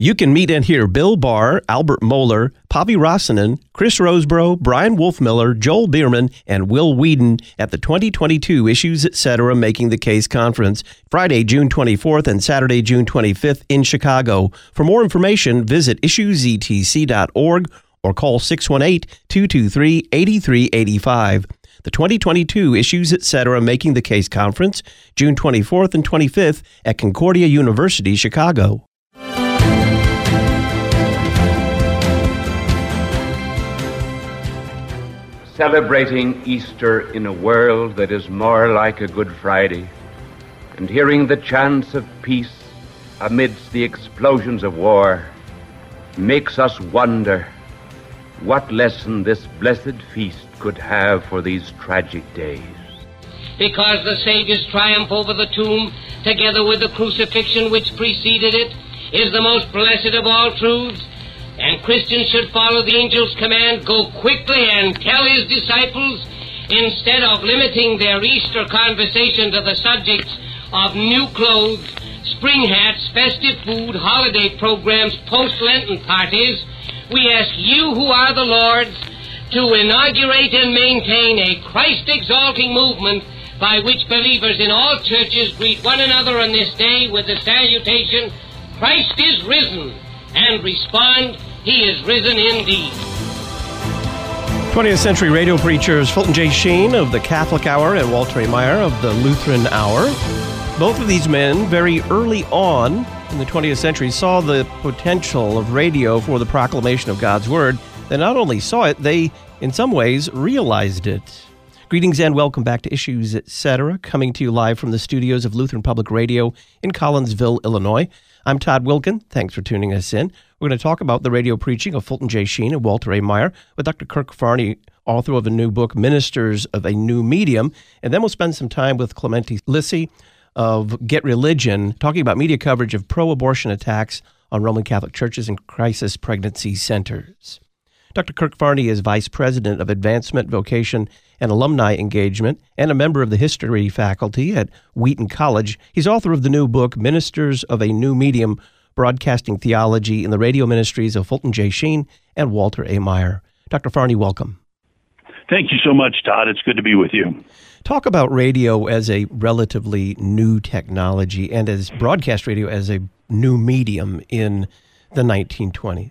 You can meet and hear Bill Barr, Albert Mohler, Pavi Rosanen, Chris Roseborough, Brian Wolfmiller, Joel Bierman, and Will Whedon at the 2022 Issues Etc. Making the Case Conference, Friday, June 24th and Saturday, June 25th in Chicago. For more information, visit issuesetc.org or call 618-223-8385. The 2022 Issues Etc. Making the Case Conference, June 24th and 25th at Concordia University, Chicago. Celebrating Easter in a world that is more like a Good Friday, and hearing the chants of peace amidst the explosions of war, makes us wonder what lesson this blessed feast could have for these tragic days. Because the Savior's triumph over the tomb, together with the crucifixion which preceded it, is the most blessed of all truths, and Christians should follow the angel's command, go quickly and tell his disciples, instead of limiting their Easter conversation to the subjects of new clothes, spring hats, festive food, holiday programs, post-Lenten parties. We ask you who are the Lord's to inaugurate and maintain a Christ-exalting movement by which believers in all churches greet one another on this day with the salutation, Christ is risen, and respond, he is risen indeed. 20th century radio preachers Fulton J. Sheen of the Catholic Hour and Walter A. Maier of the Lutheran Hour. Both of these men, very early on in the 20th century, saw the potential of radio for the proclamation of God's Word. They not only saw it, they, in some ways, realized it. Greetings and welcome back to Issues Etc., coming to you live from the studios of Lutheran Public Radio in Collinsville, Illinois. I'm Todd Wilkin. Thanks for tuning us in. We're going to talk about the radio preaching of Fulton J. Sheen and Walter A. Maier with Dr. Kirk Farney, author of a new book, Ministers of a New Medium. And then we'll spend some time with Clemente Lisi of Get Religion, talking about media coverage of pro-abortion attacks on Roman Catholic churches and crisis pregnancy centers. Dr. Kirk Farney is Vice President of Advancement, Vocation, and Alumni Engagement, and a member of the History faculty at Wheaton College. He's author of the new book, Ministers of a New Medium, Broadcasting Theology in the Radio Ministries of Fulton J. Sheen and Walter A. Maier. Dr. Farney, welcome. Thank you so much, Todd. It's good to be with you. Talk about radio as a relatively new technology and as broadcast radio as a new medium in the 1920s.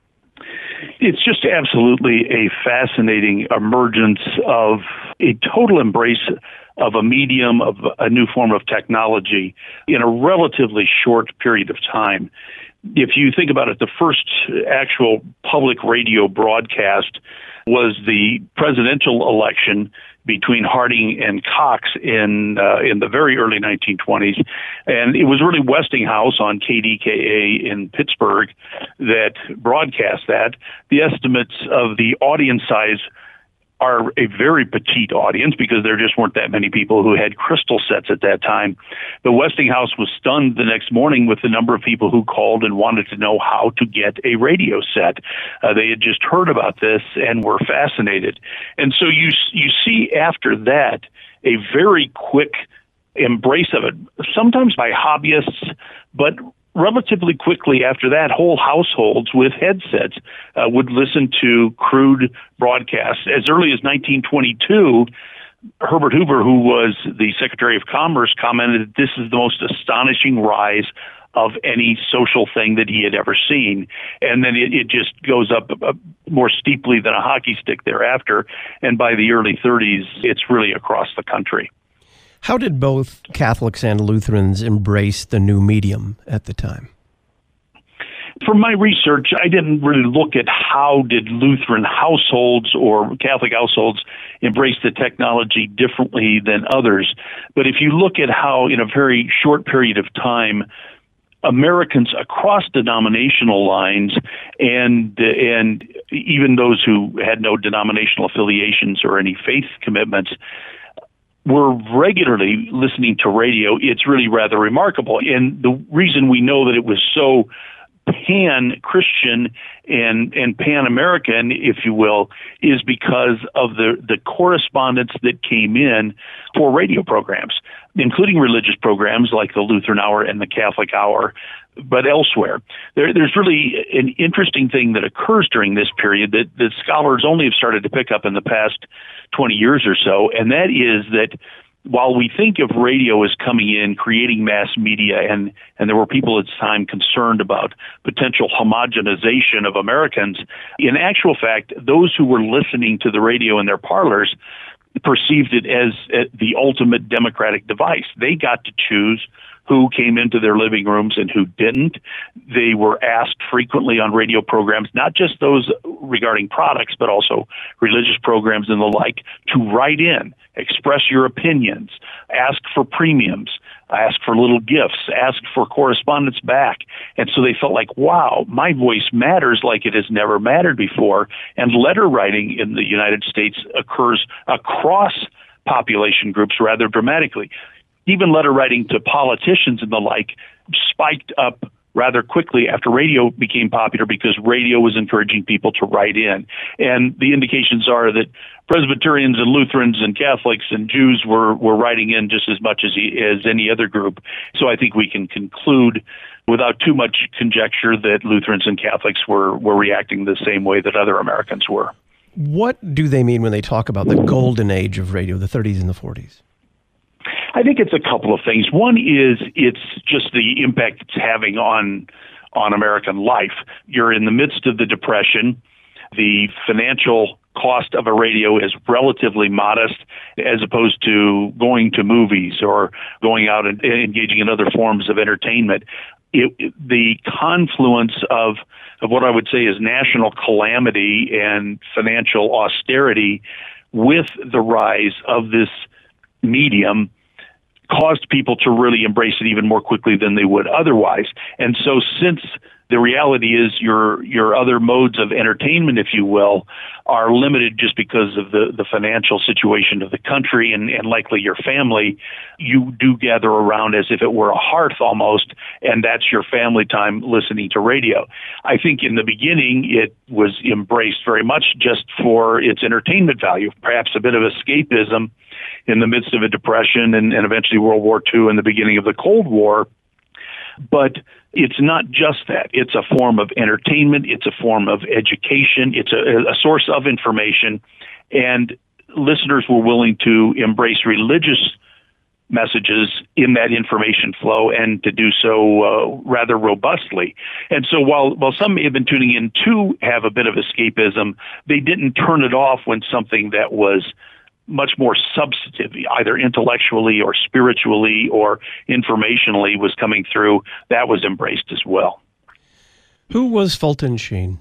It's just absolutely a fascinating emergence of a total embrace of a medium, of a new form of technology in a relatively short period of time. If you think about it, the first actual public radio broadcast was the presidential election between Harding and Cox in the very early 1920s. And it was really Westinghouse on KDKA in Pittsburgh that broadcast that. The estimates of the audience size are a very petite audience because there just weren't that many people who had crystal sets at that time. But Westinghouse was stunned the next morning with the number of people who called and wanted to know how to get a radio set. They had just heard about this and were fascinated. And so you see after that a very quick embrace of it, sometimes by hobbyists, but relatively quickly after that, whole households with headsets would listen to crude broadcasts. As early as 1922, Herbert Hoover, who was the Secretary of Commerce, commented that this is the most astonishing rise of any social thing that he had ever seen. And then it just goes up more steeply than a hockey stick thereafter. And by the early 30s, it's really across the country. How did both Catholics and Lutherans embrace the new medium at the time? From my research, I didn't really look at how did Lutheran households or Catholic households embrace the technology differently than others. But if you look at how in a very short period of time, Americans across denominational lines and even those who had no denominational affiliations or any faith commitments were regularly listening to radio, it's really rather remarkable. And the reason we know that it was so pan-Christian and pan-American, if you will, is because of the correspondence that came in for radio programs, including religious programs like the Lutheran Hour and the Catholic Hour. but elsewhere. There's really an interesting thing that occurs during this period that scholars only have started to pick up in the past 20 years or so, and that is that while we think of radio as coming in, creating mass media, and there were people at the time concerned about potential homogenization of Americans, in actual fact, those who were listening to the radio in their parlors perceived it as the ultimate democratic device. They got to choose who came into their living rooms and who didn't. They were asked frequently on radio programs, not just those regarding products, but also religious programs and the like, to write in, express your opinions, ask for premiums, ask for little gifts, ask for correspondence back. And so they felt like, wow, my voice matters like it has never mattered before. And letter writing in the United States occurs across population groups rather dramatically. Even letter writing to politicians and the like spiked up rather quickly after radio became popular because radio was encouraging people to write in. And the indications are that Presbyterians and Lutherans and Catholics and Jews were writing in just as much as any other group. So I think we can conclude without too much conjecture that Lutherans and Catholics were reacting the same way that other Americans were. What do they mean when they talk about the golden age of radio, the 30s and the 40s? I think it's a couple of things. One is it's just the impact it's having on American life. You're in the midst of the Depression. The financial cost of a radio is relatively modest as opposed to going to movies or going out and engaging in other forms of entertainment. The confluence of what I would say is national calamity and financial austerity with the rise of this medium caused people to really embrace it even more quickly than they would otherwise. And so since the reality is your other modes of entertainment, if you will, are limited just because of the financial situation of the country and likely your family, you do gather around as if it were a hearth almost, and that's your family time listening to radio. I think in the beginning it was embraced very much just for its entertainment value, perhaps a bit of escapism in the midst of a depression and eventually World War II and the beginning of the Cold War. But it's not just that. It's a form of entertainment. It's a form of education. It's a source of information. And listeners were willing to embrace religious messages in that information flow and to do so rather robustly. And so while some may have been tuning in to have a bit of escapism, they didn't turn it off when something that was much more substantive, either intellectually or spiritually or informationally was coming through. That was embraced as well. Who was Fulton Sheen?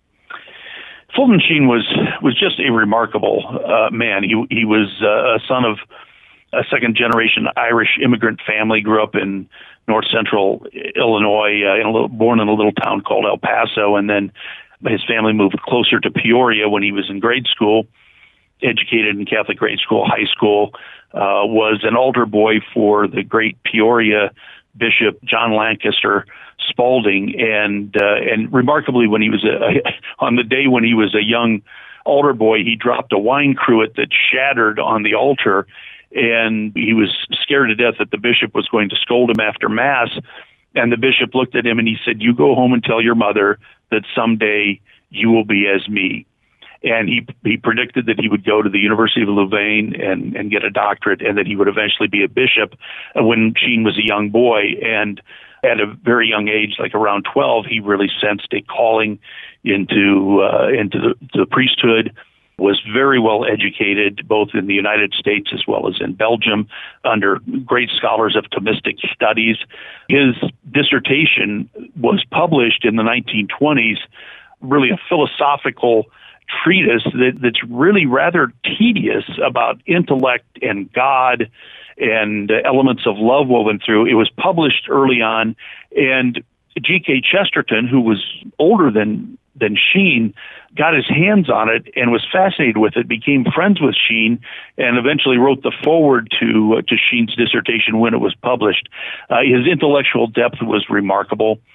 Fulton Sheen was just a remarkable man. He was a son of a second-generation Irish immigrant family, grew up in north central Illinois, born in a little town called El Paso, and then his family moved closer to Peoria when he was in grade school. Educated in Catholic grade school, high school, was an altar boy for the great Peoria Bishop John Lancaster Spalding, and remarkably, when he was on the day when he was a young altar boy, he dropped a wine cruet that shattered on the altar, and he was scared to death that the bishop was going to scold him after Mass. And the bishop looked at him and he said, "You go home and tell your mother that someday you will be as me." And he predicted that he would go to the University of Louvain and get a doctorate, and that he would eventually be a bishop when Sheen was a young boy. And at a very young age, like around 12, he really sensed a calling into the priesthood, was very well educated, both in the United States as well as in Belgium, under great scholars of Thomistic studies. His dissertation was published in the 1920s, really a philosophical treatise that's really rather tedious about intellect and God and elements of love woven through. It was published early on, and G.K. Chesterton, who was older than Sheen, got his hands on it and was fascinated with it, became friends with Sheen, and eventually wrote the foreword to Sheen's dissertation when it was published. His intellectual depth was remarkable.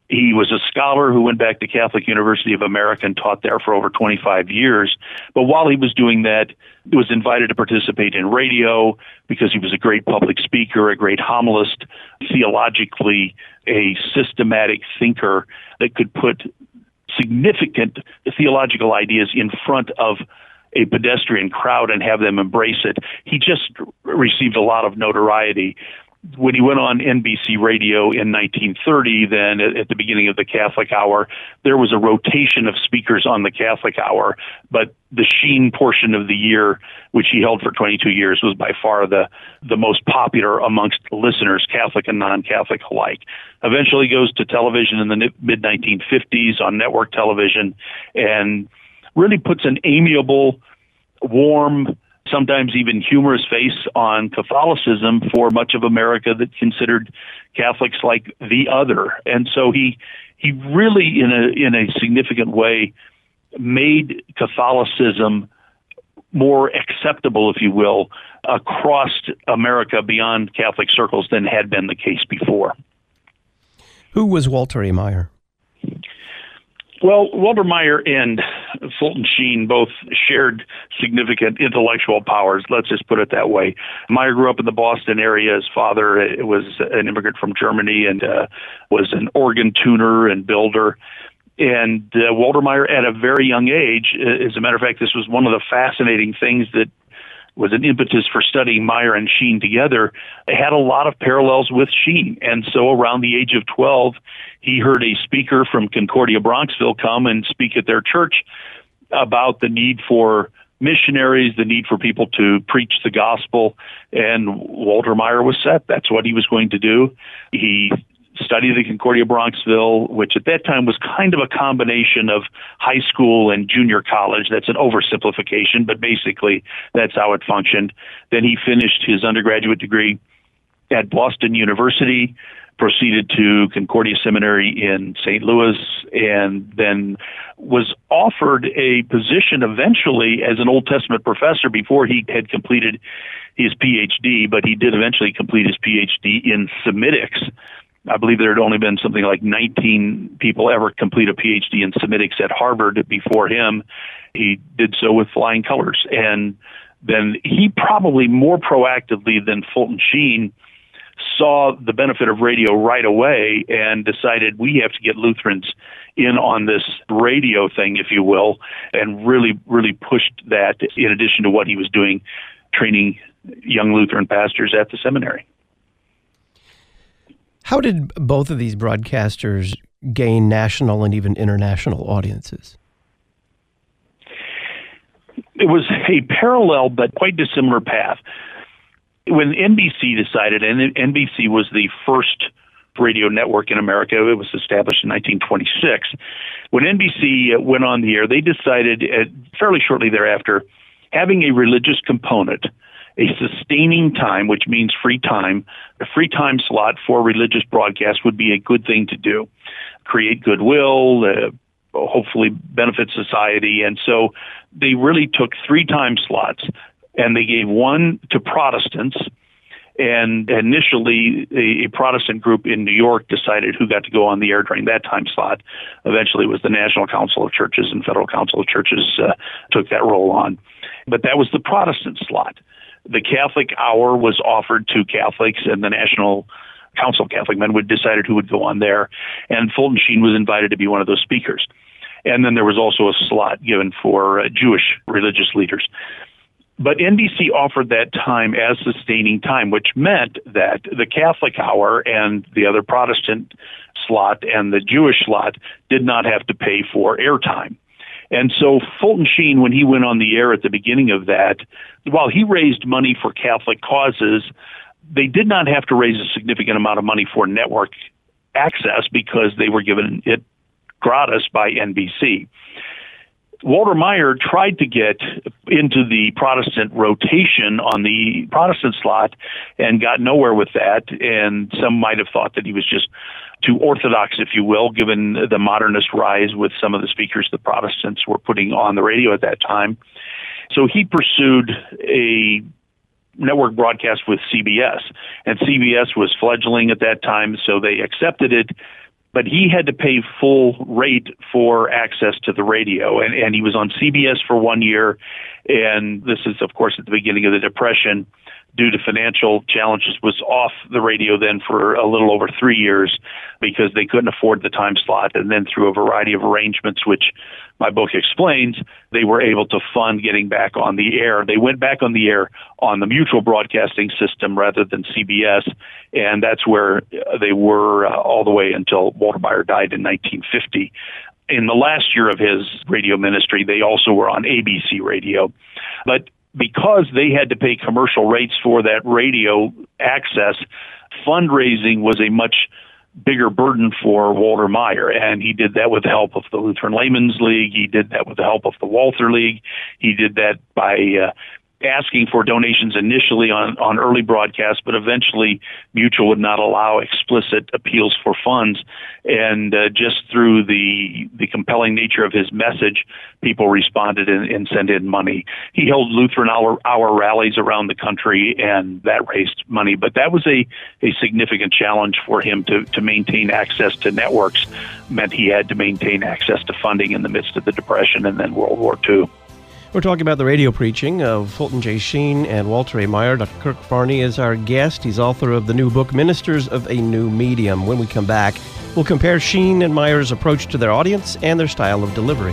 He was a scholar who went back to Catholic University of America and taught there for over 25 years. But while he was doing that, he was invited to participate in radio because he was a great public speaker, a great homilist, theologically a systematic thinker that could put significant theological ideas in front of a pedestrian crowd and have them embrace it. He just received a lot of notoriety. When he went on NBC Radio in 1930, then at the beginning of the Catholic Hour, there was a rotation of speakers on the Catholic Hour, but the Sheen portion of the year, which he held for 22 years, was by far the most popular amongst listeners, Catholic and non-Catholic alike. Eventually goes to television in the mid-1950s on network television and really puts an amiable, warm, sometimes even humorous face on Catholicism for much of America that considered Catholics like the other. And so he really, in a significant way, made Catholicism more acceptable, if you will, across America beyond Catholic circles than had been the case before. Who was Walter A. Maier? Well, Walter Maier and Fulton Sheen both shared significant intellectual powers. Let's just put it that way. Maier grew up in the Boston area. His father was an immigrant from Germany and was an organ tuner and builder. And Walter Maier, at a very young age, as a matter of fact, this was one of the fascinating things that was an impetus for studying Maier and Sheen together. They had a lot of parallels with Sheen. And so around the age of 12, he heard a speaker from Concordia, Bronxville come and speak at their church about the need for missionaries, the need for people to preach the gospel. And Walter Maier was set. That's what he was going to do. He studied at Concordia, Bronxville, which at that time was kind of a combination of high school and junior college. That's an oversimplification, but basically that's how it functioned. Then he finished his undergraduate degree at Boston University, proceeded to Concordia Seminary in St. Louis, and then was offered a position eventually as an Old Testament professor before he had completed his PhD, but he did eventually complete his PhD in Semitics. I believe there had only been something like 19 people ever complete a PhD in Semitics at Harvard before him. He did so with flying colors. And then he probably more proactively than Fulton Sheen saw the benefit of radio right away and decided we have to get Lutherans in on this radio thing, if you will, and really pushed that in addition to what he was doing, training young Lutheran pastors at the seminary. How did both of these broadcasters gain national and even international audiences? It was a parallel but quite dissimilar path. When NBC decided, and NBC was the first radio network in America, it was established in 1926. When NBC went on the air, they decided fairly shortly thereafter, having a religious component, a sustaining time, which means free time, a free time slot for religious broadcast would be a good thing to do. Create goodwill, hopefully benefit society. And so they really took 3 time slots, and they gave one to Protestants. And initially, a Protestant group in New York decided who got to go on the air during that time slot. Eventually, it was the National Council of Churches and Federal Council of Churches took that role on. But that was the Protestant slot. The Catholic Hour was offered to Catholics, and the National Council of Catholic Men would decided who would go on there. And Fulton Sheen was invited to be one of those speakers. And then there was also a slot given for Jewish religious leaders. But NBC offered that time as sustaining time, which meant that the Catholic Hour and the other Protestant slot and the Jewish slot did not have to pay for airtime. And so Fulton Sheen, when he went on the air at the beginning of that, while he raised money for Catholic causes, they did not have to raise a significant amount of money for network access because they were given it gratis by NBC. Walter Maier tried to get into the Protestant rotation on the Protestant slot and got nowhere with that. And some might have thought that he was just too orthodox, if you will, given the modernist rise with some of the speakers the Protestants were putting on the radio at that time. So he pursued a network broadcast with CBS, and CBS was fledgling at that time, so they accepted it. but he had to pay full rate for access to the radio. And he was on CBS for 1 year, and this is, of course, at the beginning of the Depression. Due to financial challenges, was off the radio then for a little over 3 years because they couldn't afford the time slot. And then through a variety of arrangements, which my book explains, they were able to fund getting back on the air. They went back on the air on the Mutual Broadcasting System rather than CBS, and that's where they were all the way until Walter Maier died in 1950. In the last year of his radio ministry, they also were on ABC Radio. But because they had to pay commercial rates for that radio access, fundraising was a much bigger burden for Walter Maier, and he did that with the help of the Lutheran Laymen's League. He did that with the help of the Walther League. He did that by asking for donations initially on early broadcasts, but eventually Mutual would not allow explicit appeals for funds. And just through the compelling nature of his message, people responded and sent in money. He held Lutheran hour rallies around the country, and that raised money. But that was a significant challenge for him to maintain access to networks. Meant he had to maintain access to funding in the midst of the Depression and then World War II. We're talking about the radio preaching of Fulton J. Sheen and Walter A. Maier. Dr. Kirk Farney is our guest. He's author of the new book, Ministers of a New Medium. When we come back, we'll compare Sheen and Maier's approach to their audience and their style of delivery.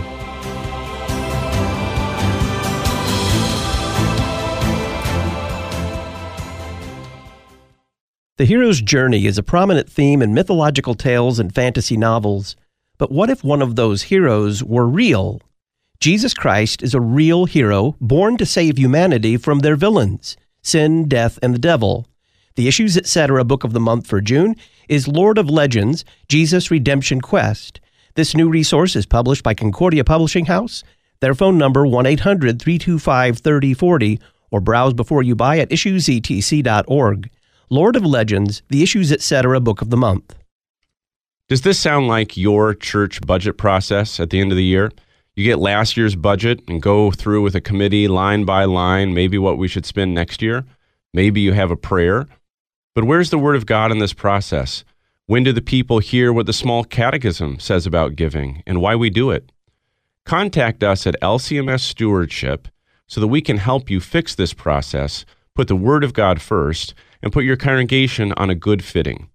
The hero's journey is a prominent theme in mythological tales and fantasy novels. But what if one of those heroes were real? Jesus Christ is a real hero born to save humanity from their villains, sin, death, and the devil. The Issues Etc. book of the month for June is Lord of Legends, Jesus' Redemption Quest. This new resource is published by Concordia Publishing House. Their phone number 1-800-325-3040 or browse before you buy at issuesetc.org. Lord of Legends, the Issues Etc. book of the month. Does this sound like your church budget process at the end of the year? You get last year's budget and go through with a committee line by line, maybe what we should spend next year. Maybe you have a prayer. But where's the Word of God in this process? When do the people hear what the small catechism says about giving and why we do it? Contact us at LCMS Stewardship so that we can help you fix this process, put the Word of God first, and put your congregation on a good footing.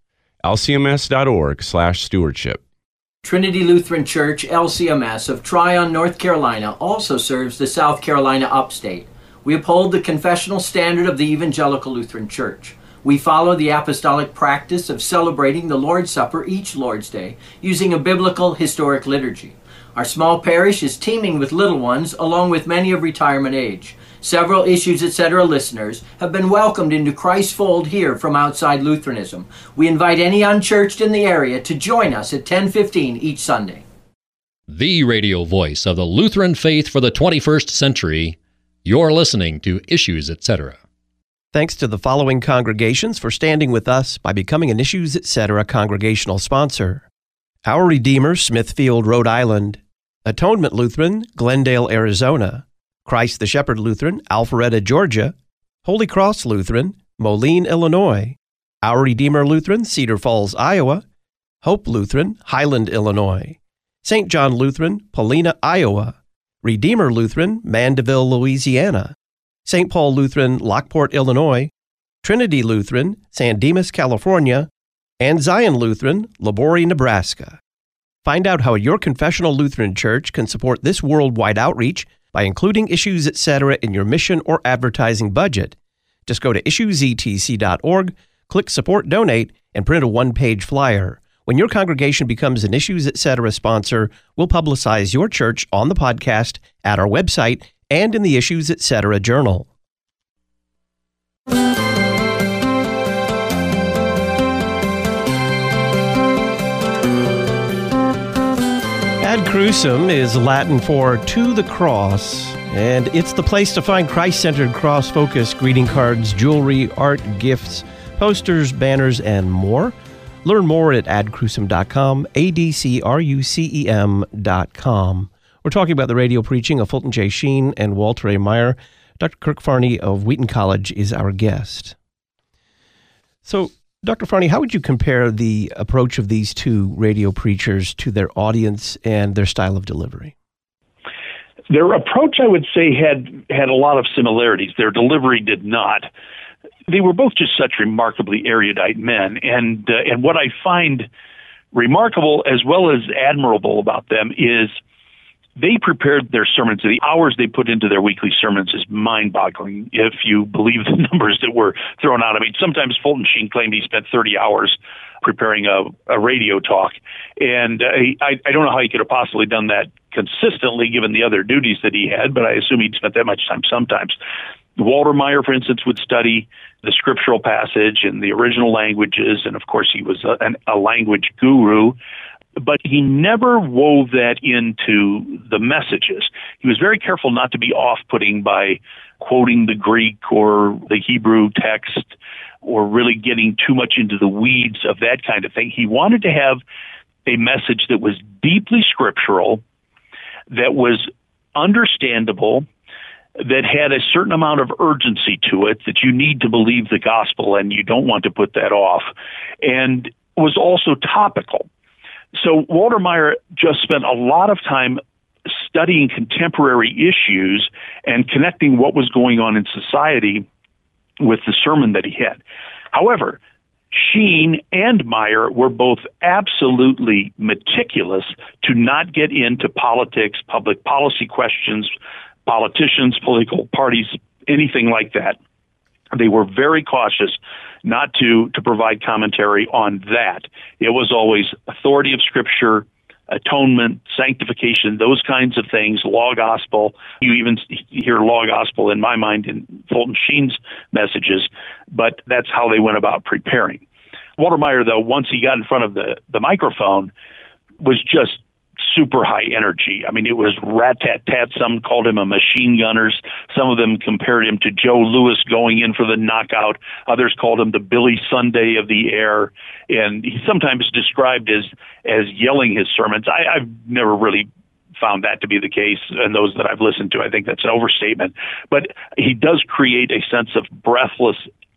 lcms.org/stewardship. Trinity Lutheran Church, LCMS, of Tryon, North Carolina, also serves the South Carolina upstate. We uphold the confessional standard of the Evangelical Lutheran Church. We follow the apostolic practice of celebrating the Lord's Supper each Lord's Day using a biblical historic liturgy. Our small parish is teeming with little ones, along with many of retirement age. Several Issues Etc. listeners have been welcomed into Christ's fold here from outside Lutheranism. We invite any unchurched in the area to join us at 10:15 each Sunday. The radio voice of the Lutheran faith for the 21st century. You're listening to Issues Etc. Thanks to the following congregations for standing with us by becoming an Issues Etc. congregational sponsor. Our Redeemer, Smithfield, Rhode Island. Atonement Lutheran, Glendale, Arizona. Christ the Shepherd Lutheran, Alpharetta, Georgia. Holy Cross Lutheran, Moline, Illinois. Our Redeemer Lutheran, Cedar Falls, Iowa. Hope Lutheran, Highland, Illinois. St. John Lutheran, Paulina, Iowa. Redeemer Lutheran, Mandeville, Louisiana. St. Paul Lutheran, Lockport, Illinois. Trinity Lutheran, San Dimas, California. And Zion Lutheran, Labori, Nebraska. Find out how your confessional Lutheran church can support this worldwide outreach by including Issues Etc. in your mission or advertising budget. Just go to issuesetc.org, click Support Donate, and print a one-page flyer. When your congregation becomes an Issues Etc. sponsor, we'll publicize your church on the podcast, at our website, and in the Issues Etc. journal. Ad crucem is Latin for to the cross, and it's the place to find Christ-centered, cross-focused greeting cards, jewelry, art, gifts, posters, banners, and more. Learn more at adcrucem.com, adcrucem.com. We're talking about the radio preaching of Fulton J. Sheen and Walter A. Maier. Dr. Kirk Farney of Wheaton College is our guest. So, Dr. Farney, how would you compare the approach of these two radio preachers to their audience and their style of delivery? Their approach, I would say, had a lot of similarities. Their delivery did not. They were both just such remarkably erudite men, and what I find remarkable as well as admirable about them is they prepared their sermons. The hours they put into their weekly sermons is mind-boggling if you believe the numbers that were thrown out. I mean, sometimes Fulton Sheen claimed he spent 30 hours preparing a radio talk, and I don't know how he could have possibly done that consistently given the other duties that he had, but I assume he'd spent that much time sometimes. Walter Maier, for instance, would study the scriptural passage in the original languages, and of course he was a language guru, but he never wove that into the messages. He was very careful not to be off-putting by quoting the Greek or the Hebrew text or really getting too much into the weeds of that kind of thing. He wanted to have a message that was deeply scriptural, that was understandable, that had a certain amount of urgency to it, that you need to believe the gospel and you don't want to put that off, and was also topical. So Walter Maier just spent a lot of time studying contemporary issues and connecting what was going on in society with the sermon that he had. However, Sheen and Maier were both absolutely meticulous to not get into politics, public policy questions, politicians, political parties, anything like that. They were very cautious not to provide commentary on that. It was always authority of Scripture, atonement, sanctification, those kinds of things, law gospel. You even hear law gospel in my mind in Fulton Sheen's messages, but that's how they went about preparing. Walter Maier, though, once he got in front of the microphone, was just super high energy. I mean, it was rat-tat-tat. Some called him a machine gunner. Some of them compared him to Joe Louis going in for the knockout. Others called him the Billy Sunday of the air. And he's sometimes described as yelling his sermons. I've never really found that to be the case in those that I've listened to. I think that's an overstatement. But he does create a sense of breathless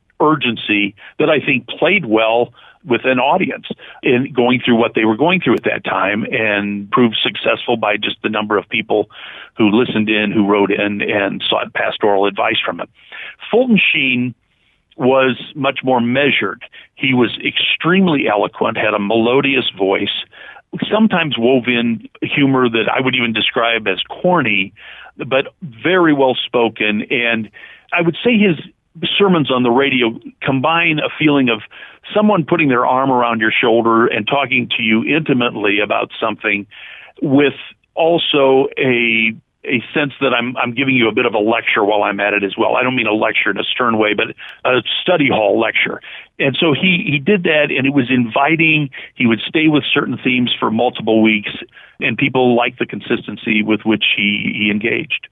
urgency that I think played well with an audience in going through what they were going through at that time, and proved successful by just the number of people who listened in, who wrote in, and sought pastoral advice from him. Fulton Sheen was much more measured. He was extremely eloquent, had a melodious voice, sometimes wove in humor that I would even describe as corny, but very well spoken. And I would say his sermons on the radio combine a feeling of someone putting their arm around your shoulder and talking to you intimately about something, with also a sense that I'm giving you a bit of a lecture while I'm at it as well. I don't mean a lecture in a stern way, but a study hall lecture. And so he did that, and it was inviting. He would stay with certain themes for multiple weeks, and people liked the consistency with which he engaged.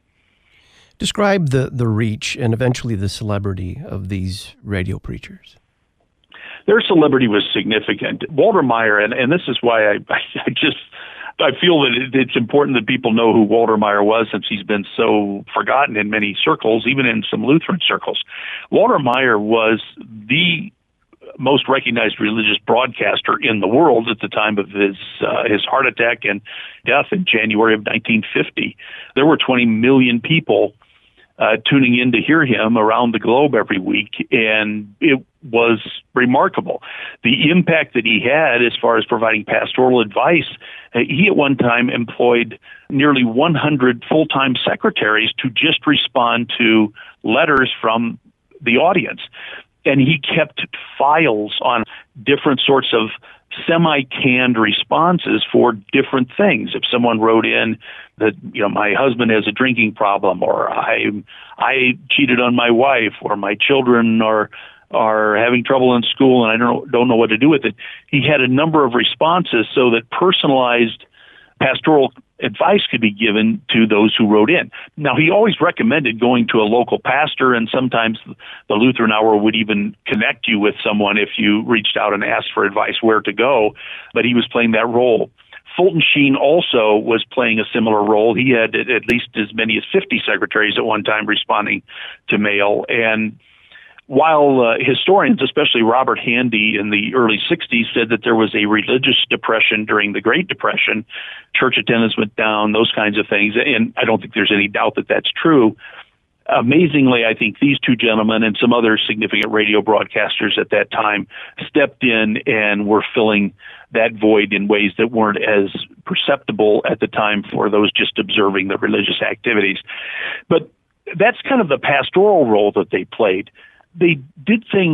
Describe the reach and eventually the celebrity of these radio preachers. Their celebrity was significant. Walter Maier, and this is why I feel that it's important that people know who Walter Maier was, since he's been so forgotten in many circles, even in some Lutheran circles. Walter Maier was the most recognized religious broadcaster in the world at the time of his heart attack and death in January of 1950. There were 20 million people tuning in to hear him around the globe every week, and it was remarkable. The impact that he had as far as providing pastoral advice, he at one time employed nearly 100 full-time secretaries to just respond to letters from the audience. And he kept files on different sorts of semi-canned responses for different things. If someone wrote in that, my husband has a drinking problem, or I cheated on my wife, or my children are having trouble in school and I don't know what to do with it, he had a number of responses so that personalized pastoral advice could be given to those who wrote in. Now, he always recommended going to a local pastor, and sometimes the Lutheran Hour would even connect you with someone if you reached out and asked for advice where to go, but he was playing that role. Fulton Sheen also was playing a similar role. He had at least as many as 50 secretaries at one time responding to mail, and while historians, especially Robert Handy in the early 60s, said that there was a religious depression during the Great Depression, church attendance went down, those kinds of things, and I don't think there's any doubt that that's true. Amazingly, I think these two gentlemen and some other significant radio broadcasters at that time stepped in and were filling that void in ways that weren't as perceptible at the time for those just observing the religious activities. But that's kind of the pastoral role that they played. They did things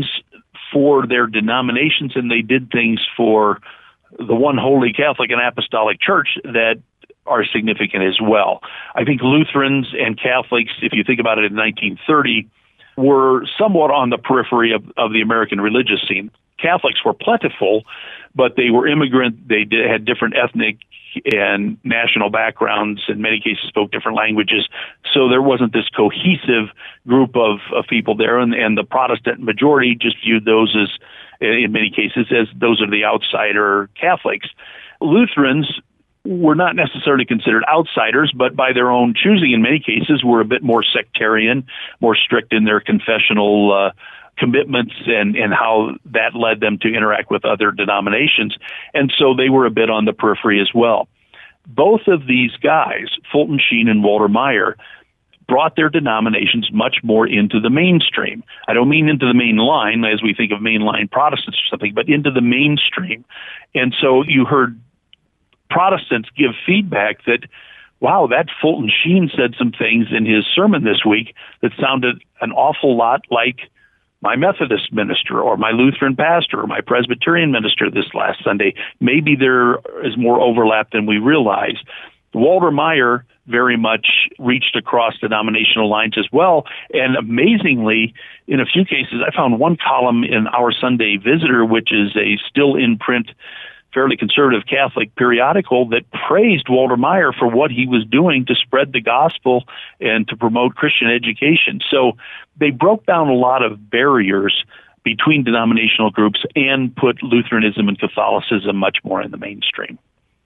for their denominations, and they did things for the one holy Catholic and Apostolic Church that are significant as well. I think Lutherans and Catholics, if you think about it in 1930, were somewhat on the periphery of the American religious scene. Catholics were plentiful, but they were immigrant. They had different ethnic and national backgrounds, in many cases spoke different languages. So there wasn't this cohesive group of people there, and the Protestant majority just viewed those as, in many cases, as those are the outsider Catholics. Lutherans were not necessarily considered outsiders, but by their own choosing, in many cases, were a bit more sectarian, more strict in their confessional commitments and how that led them to interact with other denominations. And so they were a bit on the periphery as well. Both of these guys, Fulton Sheen and Walter Maier, brought their denominations much more into the mainstream. I don't mean into the main line, as we think of mainline Protestants or something, but into the mainstream. And so you heard Protestants give feedback that, wow, that Fulton Sheen said some things in his sermon this week that sounded an awful lot like my Methodist minister or my Lutheran pastor or my Presbyterian minister this last Sunday. Maybe there is more overlap than we realize. Walter Maier very much reached across denominational lines as well. And amazingly, in a few cases, I found one column in Our Sunday Visitor, which is a still in print fairly conservative Catholic periodical, that praised Walter Maier for what he was doing to spread the gospel and to promote Christian education. So they broke down a lot of barriers between denominational groups and put Lutheranism and Catholicism much more in the mainstream.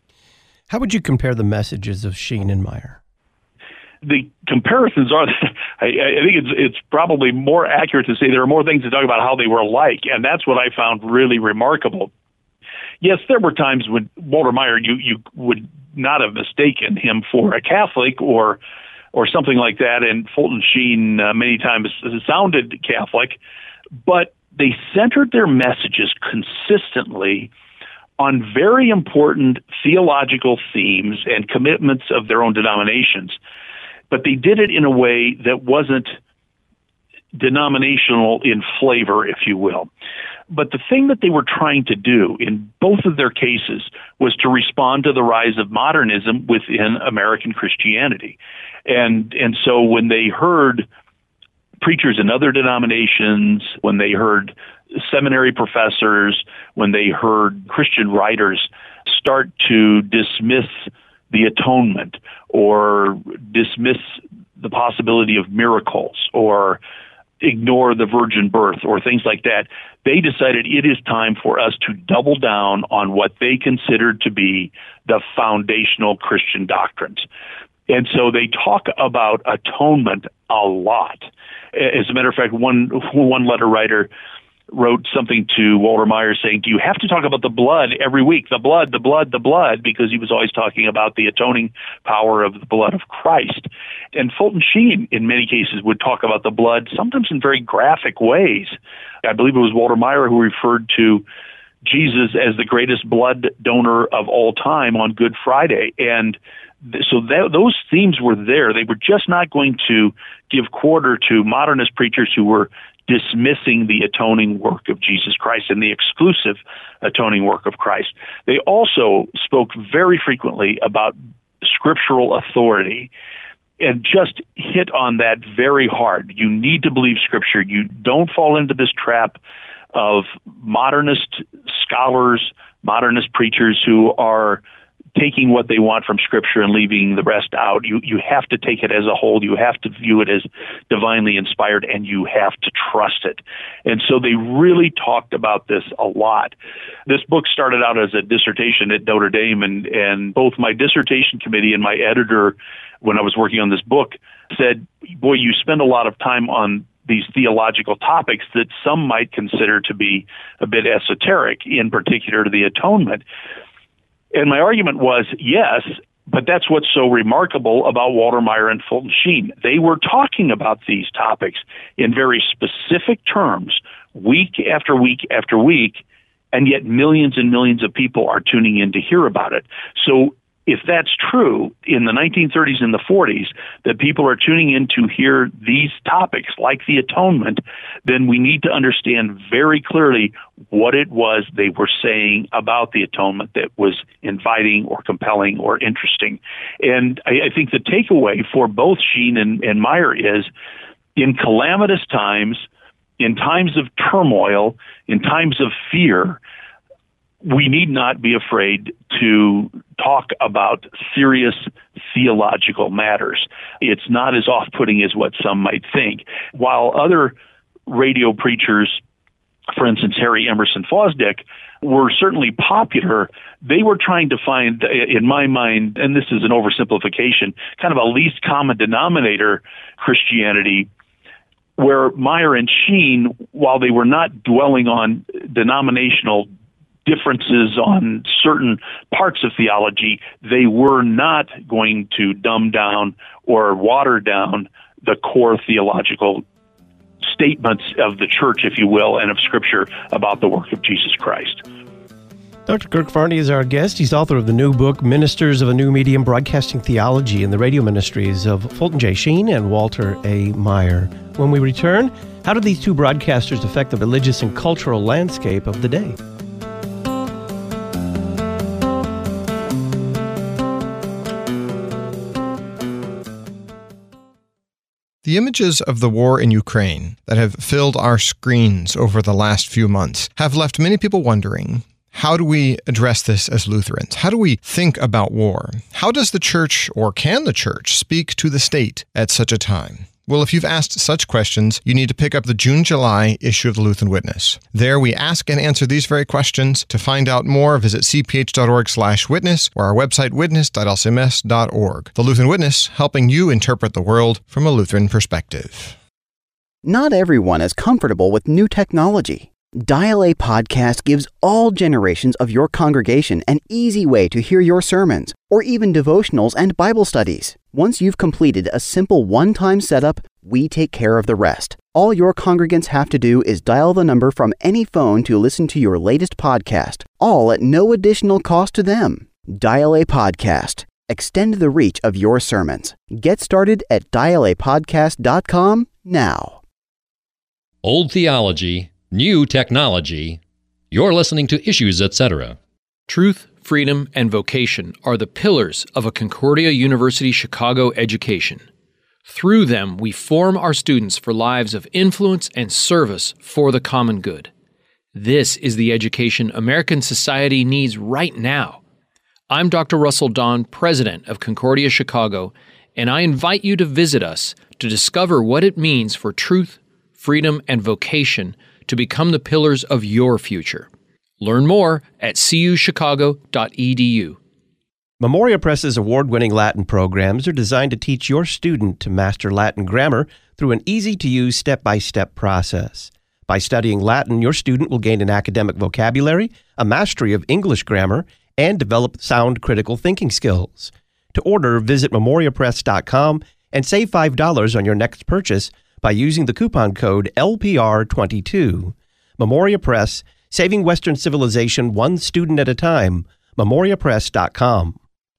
How would you compare the messages of Sheen and Maier? The comparisons are, I think it's probably more accurate to say there are more things to talk about how they were alike, and that's what I found really remarkable. Yes, there were times when Walter Maier, you would not have mistaken him for a Catholic or something like that, and Fulton Sheen many times sounded Catholic, but they centered their messages consistently on very important theological themes and commitments of their own denominations, but they did it in a way that wasn't denominational in flavor, if you will. But the thing that they were trying to do in both of their cases was to respond to the rise of modernism within American Christianity. And so when they heard preachers in other denominations, when they heard seminary professors, when they heard Christian writers start to dismiss the atonement or dismiss the possibility of miracles or ignore the virgin birth or things like that, they decided it is time for us to double down on what they considered to be the foundational Christian doctrines. And so they talk about atonement a lot. As a matter of fact, one letter writer wrote something to Walter Maier saying, do you have to talk about the blood every week? The blood, because he was always talking about the atoning power of the blood of Christ. And Fulton Sheen, in many cases, would talk about the blood, sometimes in very graphic ways. I believe it was Walter Maier who referred to Jesus as the greatest blood donor of all time on Good Friday. And so those themes were there. They were just not going to give quarter to modernist preachers who were dismissing the atoning work of Jesus Christ and the exclusive atoning work of Christ. They also spoke very frequently about scriptural authority and just hit on that very hard. You need to believe Scripture. You don't fall into this trap of modernist scholars, modernist preachers who are taking what they want from Scripture and leaving the rest out. You have to take it as a whole. You have to view it as divinely inspired, and you have to trust it. And so they really talked about this a lot. This book started out as a dissertation at Notre Dame, and both my dissertation committee and my editor, when I was working on this book, said, boy, you spend a lot of time on these theological topics that some might consider to be a bit esoteric, in particular the atonement. And my argument was, yes, but that's what's so remarkable about Walter Maier and Fulton Sheen. They were talking about these topics in very specific terms, week after week after week, and yet millions and millions of people are tuning in to hear about it. So if that's true in the 1930s and the 40s, that people are tuning in to hear these topics like the atonement, then we need to understand very clearly what it was they were saying about the atonement that was inviting or compelling or interesting. And I think the takeaway for both Sheen and Maier is, in calamitous times, in times of turmoil, in times of fear, we need not be afraid to talk about serious theological matters. It's not as off-putting as what some might think. While other radio preachers, for instance, Harry Emerson Fosdick, were certainly popular, they were trying to find, in my mind, and this is an oversimplification, kind of a least common denominator Christianity, where Maier and Sheen, while they were not dwelling on denominational differences on certain parts of theology, they were not going to dumb down or water down the core theological statements of the church, if you will, and of Scripture about the work of Jesus Christ. Dr. Kirk Farney is our guest. He's author of the new book, Ministers of a New Medium, Broadcasting Theology in the Radio Ministries of Fulton J. Sheen and Walter A. Maier. When we return, how do these two broadcasters affect the religious and cultural landscape of the day? The images of the war in Ukraine that have filled our screens over the last few months have left many people wondering, how do we address this as Lutherans? How do we think about war? How does the church, or can the church, speak to the state at such a time? Well, if you've asked such questions, you need to pick up the June-July issue of the Lutheran Witness. There we ask and answer these very questions. To find out more, visit cph.org/witness or our website witness.lcms.org. The Lutheran Witness, helping you interpret the world from a Lutheran perspective. Not everyone is comfortable with new technology. Dial A Podcast gives all generations of your congregation an easy way to hear your sermons, or even devotionals and Bible studies. Once you've completed a simple one-time setup, we take care of the rest. All your congregants have to do is dial the number from any phone to listen to your latest podcast, all at no additional cost to them. Dial A Podcast. Extend the reach of your sermons. Get started at dialapodcast.com now. Old theology, new technology. You're listening to Issues, Etc. Truth, freedom, and vocation are the pillars of a Concordia University Chicago education. Through them, we form our students for lives of influence and service for the common good. This is the education American society needs right now. I'm Dr. Russell Don, president of Concordia Chicago, and I invite you to visit us to discover what it means for truth, freedom, and vocation to become the pillars of your future. Learn more at cuchicago.edu. Memoria Press's award-winning Latin programs are designed to teach your student to master Latin grammar through an easy-to-use step-by-step process. By studying Latin, your student will gain an academic vocabulary, a mastery of English grammar, and develop sound critical thinking skills. To order, visit memoriapress.com and save $5 on your next purchase by using the coupon code LPR22. Memoria Press, saving Western civilization one student at a time. memoriapress.com.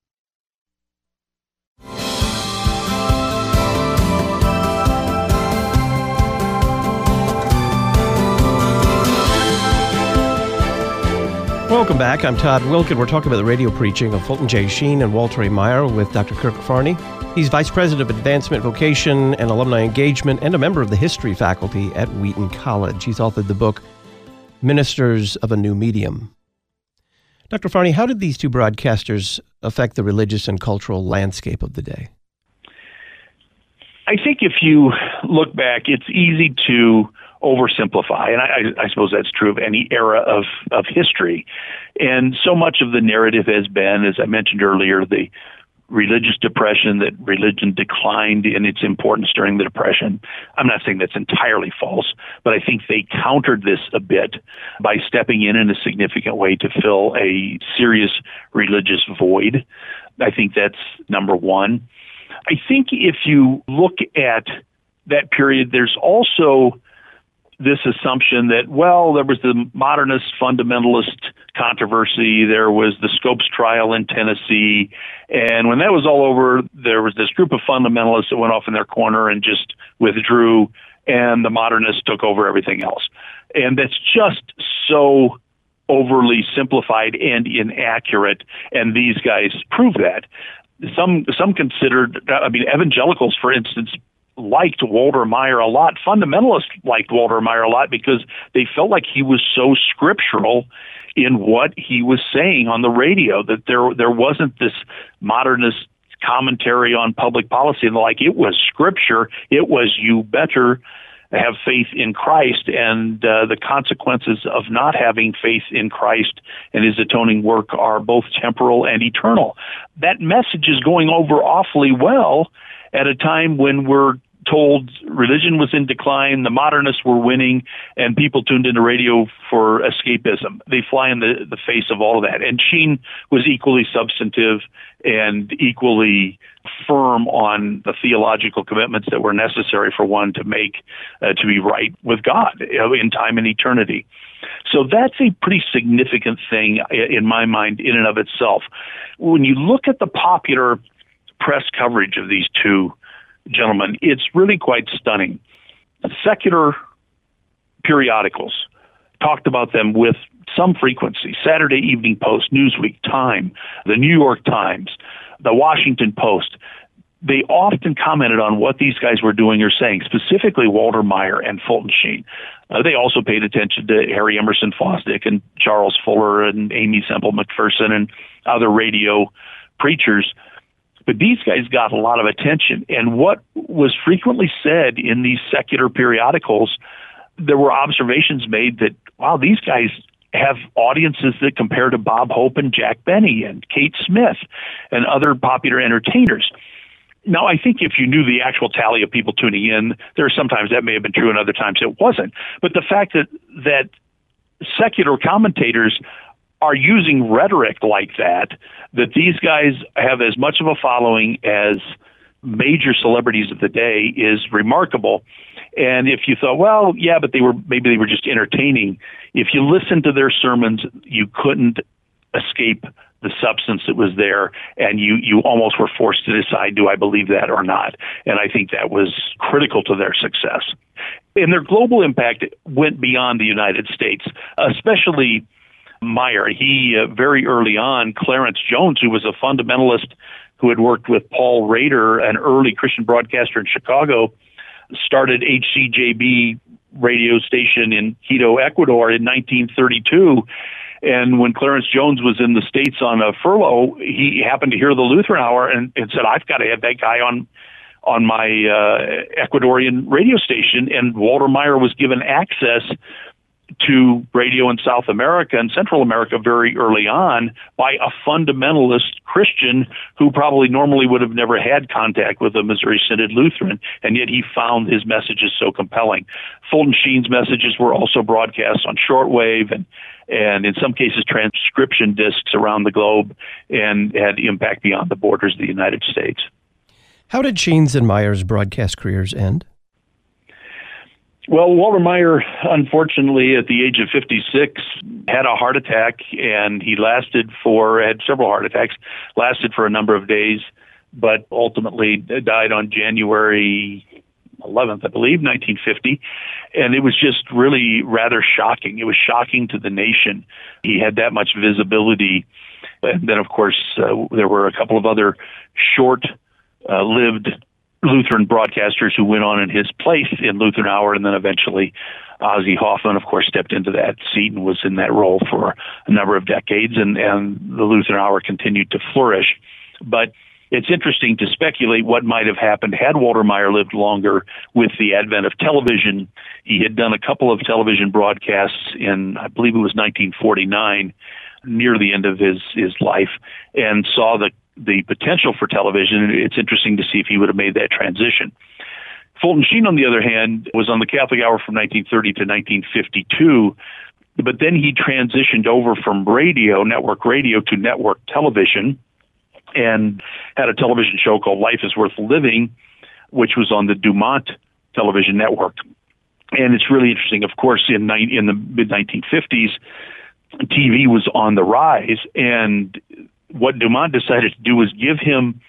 Welcome back. I'm Todd Wilkin. We're talking about the radio preaching of Fulton J. Sheen and Walter A. Maier with Dr. Kirk Farney. He's Vice President of Advancement, Vocation, and Alumni Engagement, and a member of the History faculty at Wheaton College. He's authored the book, Ministers of a New Medium. Dr. Farney, how did these two broadcasters affect the religious and cultural landscape of the day? I think if you look back, it's easy to oversimplify, and I suppose that's true of any era of history. And so much of the narrative has been, as I mentioned earlier, the religious depression, that religion declined in its importance during the Depression. I'm not saying that's entirely false, but I think they countered this a bit by stepping in a significant way to fill a serious religious void. I think that's number one. I think if you look at that period, there's also this assumption that, well, there was the modernist fundamentalist controversy, there was the Scopes trial in Tennessee, and when that was all over, there was this group of fundamentalists that went off in their corner and just withdrew, and the modernists took over everything else. And that's just so overly simplified and inaccurate, and these guys prove that. Some considered, evangelicals, for instance, liked Walter Maier a lot. Fundamentalists liked Walter Maier a lot because they felt like he was so scriptural in what he was saying on the radio, that there wasn't this modernist commentary on public policy and the like. It was scripture. It was, you better have faith in Christ, and the consequences of not having faith in Christ and his atoning work are both temporal and eternal. That message is going over awfully well at a time when we're told religion was in decline, the modernists were winning, and people tuned into radio for escapism. They fly in the face of all of that. And Sheen was equally substantive and equally firm on the theological commitments that were necessary for one to make, to be right with God in time and eternity. So that's a pretty significant thing in my mind in and of itself. When you look at the popular press coverage of these two gentlemen, it's really quite stunning. Secular periodicals talked about them with some frequency. Saturday Evening Post, Newsweek, Time, the New York Times, the Washington Post. They often commented on what these guys were doing or saying, specifically Walter Maier and Fulton Sheen. They also paid attention to Harry Emerson Fosdick and Charles Fuller and Amy Semple McPherson and other radio preachers. But these guys got a lot of attention. And what was frequently said in these secular periodicals, there were observations made that, wow, these guys have audiences that compare to Bob Hope and Jack Benny and Kate Smith and other popular entertainers. Now, I think if you knew the actual tally of people tuning in, there are sometimes that may have been true and other times it wasn't. But the fact that secular commentators are using rhetoric like that these guys have as much of a following as major celebrities of the day is remarkable. And if you thought, well, yeah, but maybe they were just entertaining, if you listened to their sermons, you couldn't escape the substance that was there, and you almost were forced to decide, do I believe that or not? And I think that was critical to their success. And their global impact went beyond the United States, especially Maier. He, very early on, Clarence Jones, who was a fundamentalist who had worked with Paul Rader, an early Christian broadcaster in Chicago, started HCJB radio station in Quito, Ecuador in 1932. And when Clarence Jones was in the States on a furlough, he happened to hear the Lutheran Hour and said, I've got to have that guy on my Ecuadorian radio station. And Walter Maier was given access to radio in South America and Central America very early on by a fundamentalist Christian who probably normally would have never had contact with a Missouri Synod Lutheran, and yet he found his messages so compelling. Fulton Sheen's messages were also broadcast on shortwave and in some cases transcription discs around the globe and had impact beyond the borders of the United States. How did Sheen's and Maier's broadcast careers end? Well, Walter Maier, unfortunately, at the age of 56, had a heart attack, and he had several heart attacks, lasted for a number of days, but ultimately died on January 11th, I believe, 1950. And it was just really rather shocking. It was shocking to the nation. He had that much visibility. And then, of course, there were a couple of other short-lived Lutheran broadcasters who went on in his place in Lutheran Hour, and then eventually Ozzie Hoffman, of course, stepped into that seat and was in that role for a number of decades, and the Lutheran Hour continued to flourish. But it's interesting to speculate what might have happened had Walter Maier lived longer with the advent of television. He had done a couple of television broadcasts in, I believe it was 1949, near the end of his life, and saw the the potential for television. It's interesting to see if he would have made that transition. Fulton Sheen, on the other hand, was on the Catholic Hour from 1930 to 1952, but then he transitioned over from radio, network radio, to network television, and had a television show called Life is Worth Living, which was on the Dumont television network. And it's really interesting, of course, in the mid-1950s, TV was on the rise, and what Dumont decided to do was give him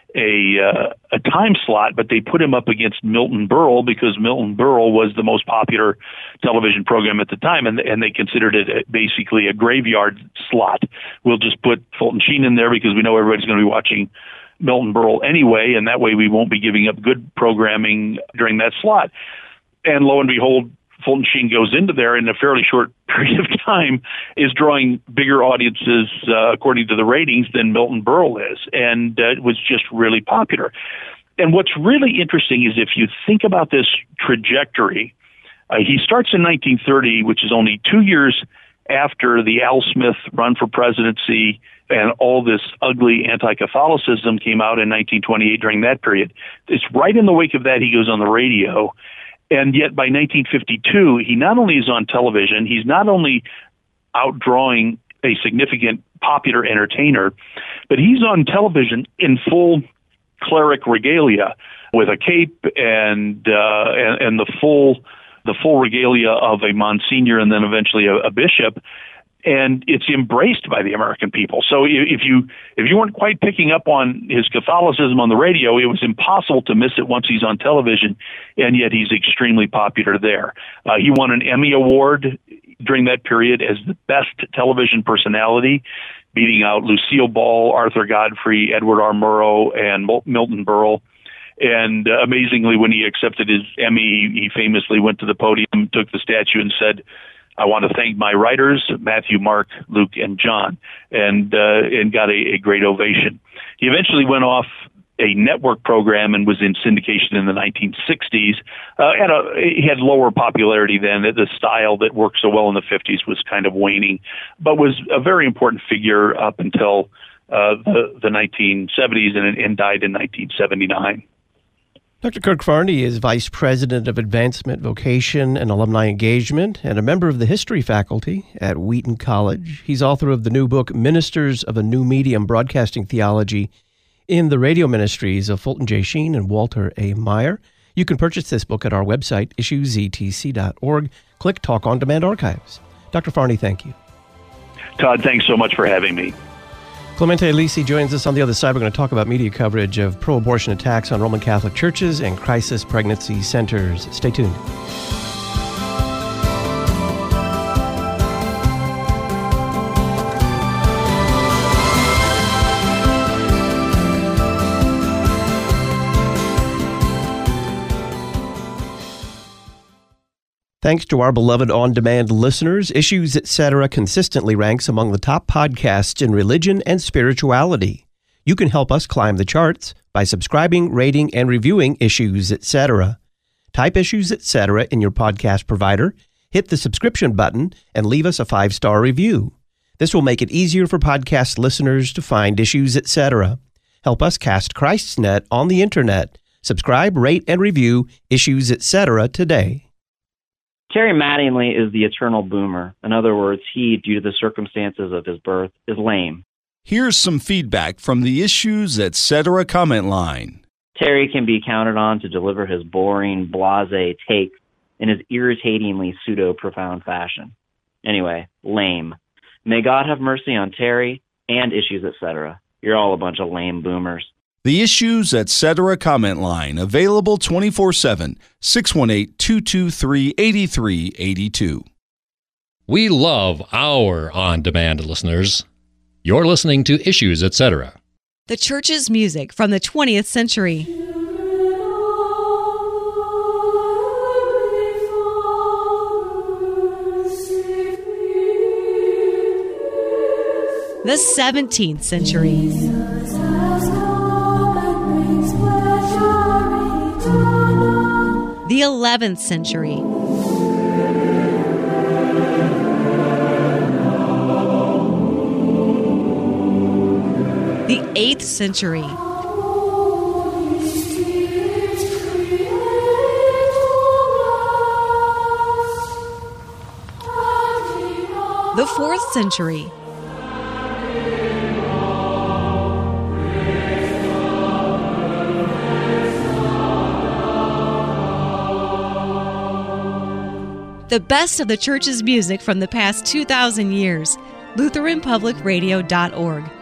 a time slot, but they put him up against Milton Berle because Milton Berle was the most popular television program at the time, and they considered it basically a graveyard slot. We'll just put Fulton Sheen in there because we know everybody's going to be watching Milton Berle anyway, and that way we won't be giving up good programming during that slot. And lo and behold, Fulton Sheen goes into there in a fairly short period of time, is drawing bigger audiences, according to the ratings, than Milton Berle is, and it was just really popular. And what's really interesting is if you think about this trajectory, he starts in 1930, which is only 2 years after the Al Smith run for presidency and all this ugly anti-Catholicism came out in 1928 during that period. It's right in the wake of that he goes on the radio. And yet by 1952, he not only is on television, he's not only outdrawing a significant popular entertainer, but he's on television in full cleric regalia with a cape and the full regalia of a Monsignor and then eventually a bishop. And it's embraced by the American people. So if you weren't quite picking up on his Catholicism on the radio, it was impossible to miss it once he's on television, and yet he's extremely popular there. He won an Emmy Award during that period as the best television personality, beating out Lucille Ball, Arthur Godfrey, Edward R. Murrow, and Milton Berle. And amazingly, when he accepted his Emmy, he famously went to the podium, took the statue, and said, "I want to thank my writers, Matthew, Mark, Luke, and John," and got a great ovation. He eventually went off a network program and was in syndication in the 1960s. He had lower popularity then. The style that worked so well in the 50s was kind of waning, but was a very important figure up until the 1970s and died in 1979. Dr. Kirk Farney is Vice President of Advancement, Vocation, and Alumni Engagement and a member of the History faculty at Wheaton College. He's author of the new book, Ministers of a New Medium, Broadcasting Theology in the Radio Ministries of Fulton J. Sheen and Walter A. Maier. You can purchase this book at our website, issuesetc.org. Click Talk on Demand Archives. Dr. Farney, thank you. Todd, thanks so much for having me. Clemente Alisi joins us on the other side. We're going to talk about media coverage of pro-abortion attacks on Roman Catholic churches and crisis pregnancy centers. Stay tuned. Thanks to our beloved on-demand listeners, Issues Etc. consistently ranks among the top podcasts in religion and spirituality. You can help us climb the charts by subscribing, rating, and reviewing Issues Etc. Type Issues Etc. in your podcast provider, hit the subscription button, and leave us a 5-star review. This will make it easier for podcast listeners to find Issues Etc. Help us cast Christ's net on the internet. Subscribe, rate, and review Issues Etc. today. Terry Mattingly is the eternal boomer. In other words, he, due to the circumstances of his birth, is lame. Here's some feedback from the Issues Etc. comment line. Terry can be counted on to deliver his boring, blasé take in his irritatingly pseudo-profound fashion. Anyway, lame. May God have mercy on Terry and Issues Etc. You're all a bunch of lame boomers. The Issues Etc. comment line, available 24/7, 618-223-8382. We love our on-demand listeners. You're listening to Issues Etc. The church's music from the 20th century. The 17th century. The 11th century. The 8th century. The 4th century. The best of the church's music from the past 2,000 years. LutheranPublicRadio.org.